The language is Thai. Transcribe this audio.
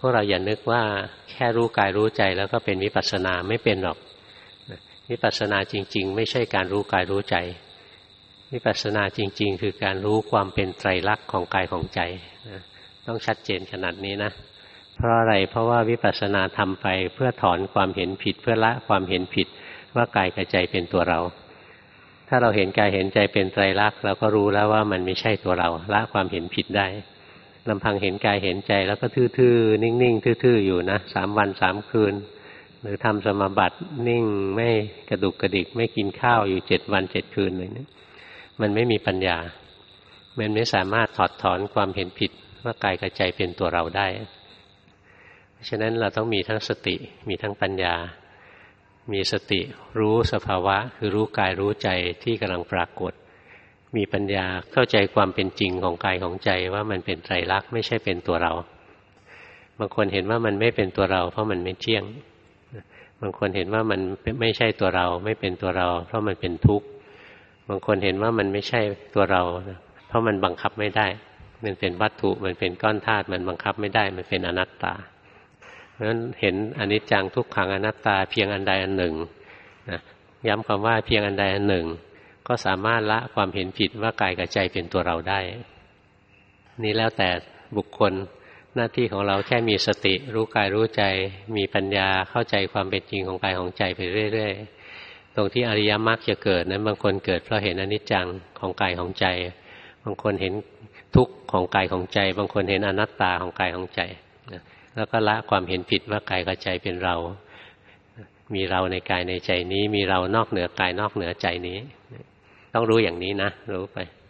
วกเราอย่านึกว่าแค่รู้กายรู้ใจแล้วก็เป็นวิปัสสนาไม่เป็นหรอกวิปัสสนาจริงๆไม่ใช่การรู้กายรู้ใจวิปัสสนาจริงๆคือการรู้ความเป็นไตรลักษณ์ของกายของใจต้องชัดเจนขนาดนี้นะเพราะอะไรเพราะว่าวิปัสสนาทำไปเพื่อถอนความเห็นผิดเพื่อละความเห็นผิดว่ากายกับใจเป็นตัวเราถ้าเราเห็นกายเห็นใจเป็นไตรลักษณ์เราก็รู้แล้วว่ามันไม่ใช่ตัวเราละความเห็นผิดได้ลำพังเห็นกายเห็นใจแล้วก็ทื่อๆนิ่งๆทื่อๆอยู่นะ3 วัน 3 คืนหรือทำสมาบัตินิ่งไม่กระดุกกระดิกไม่กินข้าวอยู่7 วัน 7 คืนเลยนะมันไม่มีปัญญามันไม่สามารถถอดถอนความเห็นผิดว่ากายกับใจเป็นตัวเราได้เพราะฉะนั้นเราต้องมีทั้งสติมีทั้งปัญญามีสติรู้สภาวะคือรู้กายรู้ใจที่กำลังปรากฏมีปัญญาเข้าใจความเป็นจริงของกายของใจว่ามันเป็นไตรลักษณ์ไม่ใช่เป็นตัวเราบางคนเห็นว่ามันไม่เป็นตัวเราเพราะมันไม่เที่ยงบางคนเห็นว่ามันไม่ใช่ตัวเราไม่เป็นตัวเราเพราะมันเป็นทุกข์บางคนเห็นว่ามันไม่ใช่ตัวเราเพราะมันบังคับไม่ได้มันเป็นวัตถุมันเป็นก้อนธาตุมันบังคับไม่ได้มันเป็นอนัตตาเพราะฉะนั้นเห็นอนิจจังทุกขังอนัตตาเพียงอันใดอันหนึ่งนะย้ำคำว่าเพียงอันใดอันหนึ่งก็สามารถละความเห็นผิดว่ากายกับใจเป็นตัวเราได้นี่แล้วแต่บุคคลหน้าที่ของเราแค่มีสติรู้กายรู้ใจมีปัญญาเข้าใจความเป็นจริงของกายของใจไปเรื่อยๆตรงที่อริยมรรคจะเกิดนั้นบางคนเกิดเพราะเห็นอนิจจังของกายของใจบางคนเห็นทุกข์ของกายของใจบางคนเห็นอนัตตาของกายของใจแล้วก็ละความเห็นผิดว่ากายกับใจเป็นเรามีเราในกายในใจนี้มีเรานอกเหนือกายนอกเหนือใจนี้ต้องรู้อย่างนี้นะรู้ไป